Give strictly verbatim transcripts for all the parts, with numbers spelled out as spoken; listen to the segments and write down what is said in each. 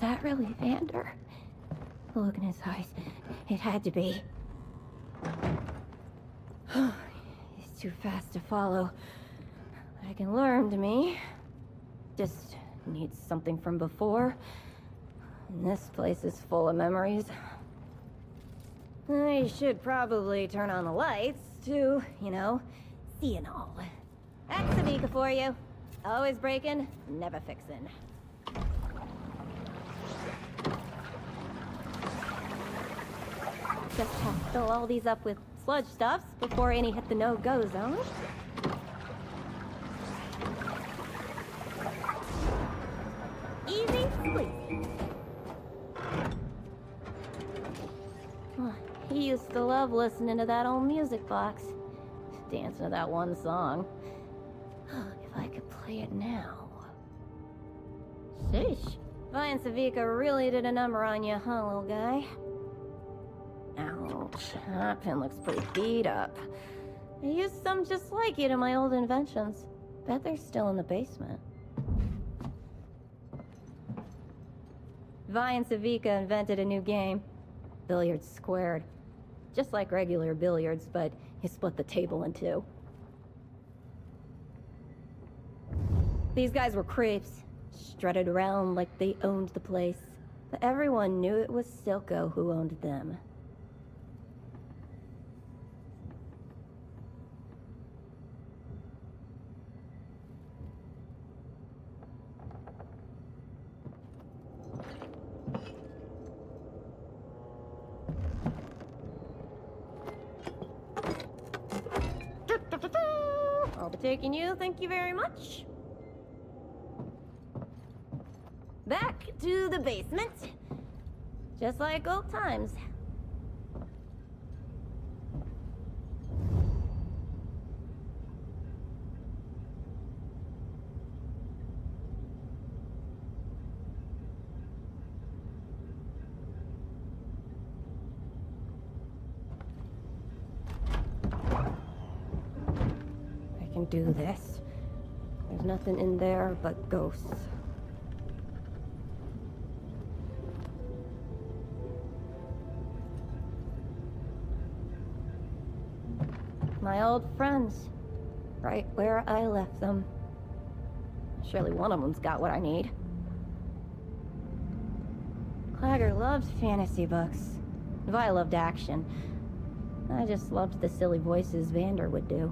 that really Vander? The look in his eyes. It had to be. He's too fast to follow. I can learn to me. Just needs something from before. And this place is full of memories. I should probably turn on the lights, to, you know, see and all. That's Sevika for you. Always breaking, never fixing. Just have to fill all these up with sludge stuffs before any hit the no-go zone. Easy squeezy. He used to love listening to that old music box. Dancing to that one song. If I could play it now. Sheesh. Vi and Sevika really did a number on you, huh, little guy? Ouch. That pin looks pretty beat up. I used some just like it in my old inventions. Bet they're still in the basement. Vi and Sevika invented a new game. Billiards squared. Just like regular billiards, but you split the table in two. These guys were creeps. Strutted around like they owned the place. But everyone knew it was Silco who owned them. I'll be taking you, thank you very much. Back to the basement. Just like old times. I can do this. There's nothing in there but ghosts. My old friends. Right where I left them. Surely one of them's got what I need. Claggor loved fantasy books. Vi loved action. I just loved the silly voices Vander would do.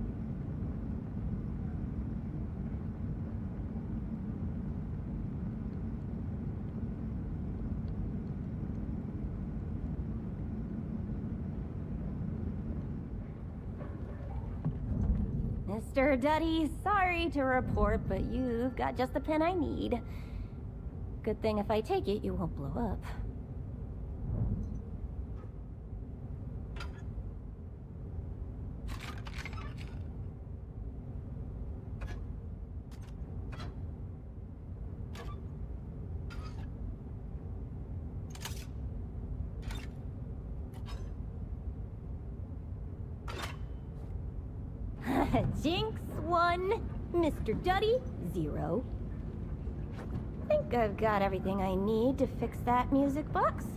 Mister Duddy, sorry to report, but you've got just the pen I need. Good thing if I take it, you won't blow up. Jinx, one. Mister Duddy, zero. Think I've got everything I need to fix that music box.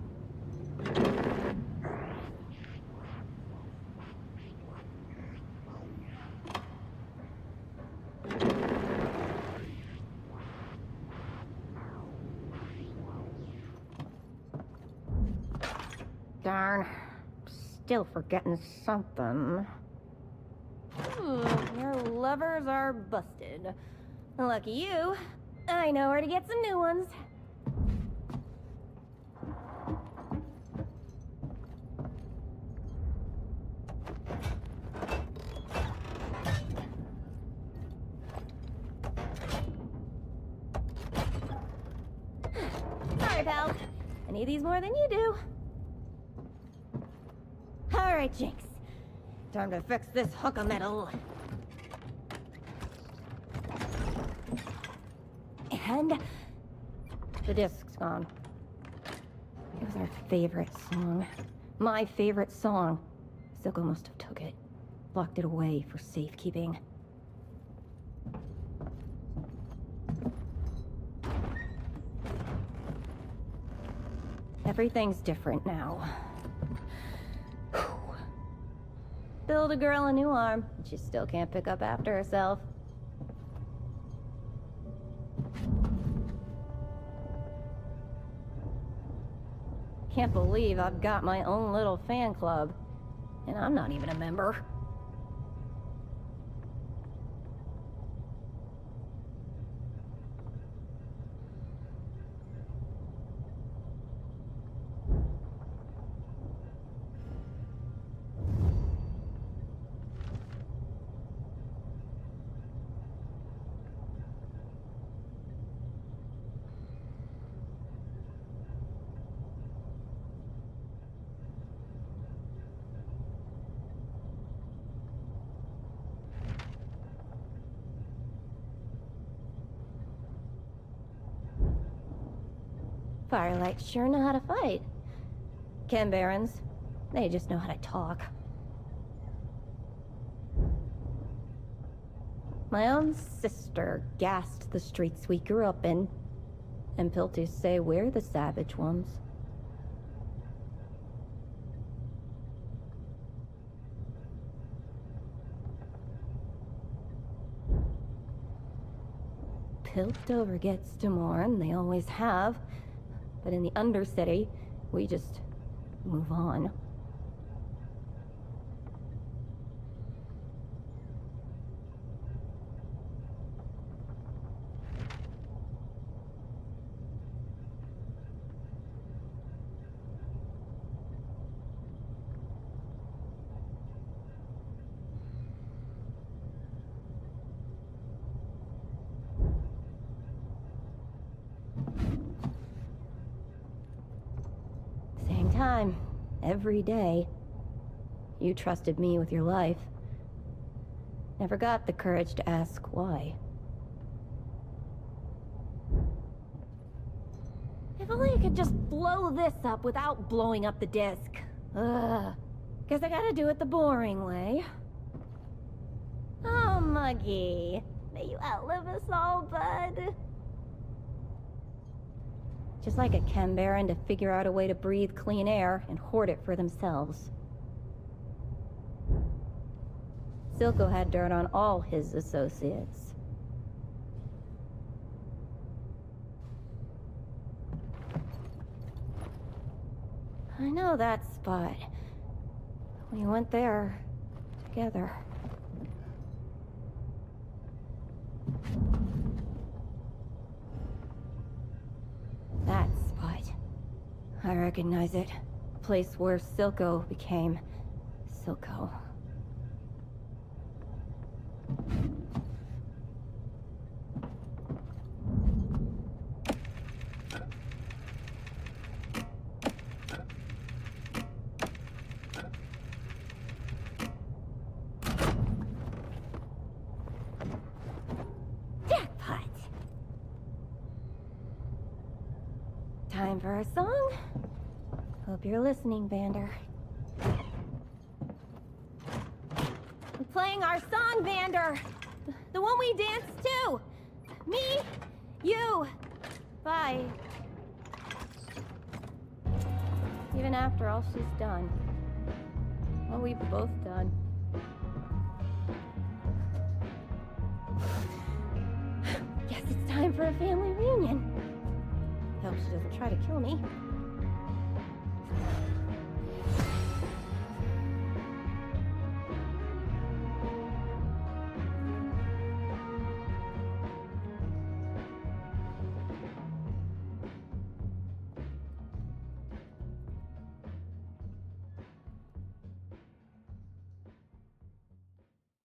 Darn. Still forgetting something. Hmm, your levers are busted. Lucky you. I know where to get some new ones. Sorry, pal. I need these more than you do. All right, Jinx. Time to fix this hunk of metal. And the disc's gone. It was our favorite song. My favorite song. Silco must have took it. Locked it away for safekeeping. Everything's different now. Build a girl a new arm, and she still can't pick up after herself. Can't believe I've got my own little fan club, and I'm not even a member. Firelight sure know how to fight. Chem Barons, they just know how to talk. My own sister gassed the streets we grew up in, and Piltus say we're the savage ones. Piltover gets to mourn, they always have. But in the Undercity, we just move on. Time, every day. You trusted me with your life. Never got the courage to ask why. If only I could just blow this up without blowing up the disc. Ugh. Guess I gotta do it the boring way. Oh, Muggy. May you outlive us all, bud. Just like a Chem Baron to figure out a way to breathe clean air and hoard it for themselves. Silco had dirt on all his associates. I know that spot. We went there together. That spot. I recognize it. Place where Silco became Silco. Time for a song? Hope you're listening, Vander. We're playing our song, Vander! The, the one we danced to! Me, you, bye. Even after all she's done. All we've both done. Guess it's time for a family reunion. Hope she doesn't try to kill me.